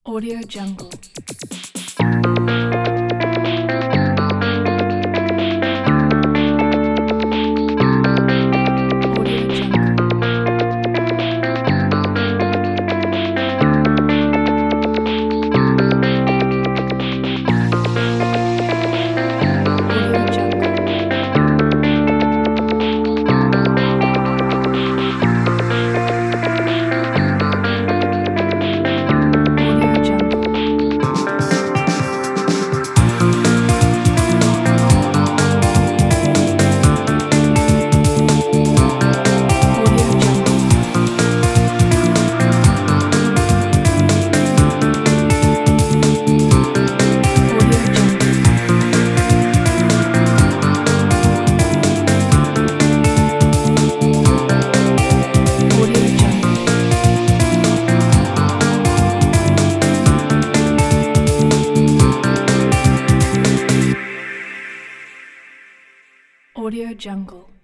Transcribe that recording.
Audio Jungle. Audio Jungle. Audio Jungle. Audio Jungle. Audio Jungle. Audio Jungle. Audio Jungle. Audio Jungle.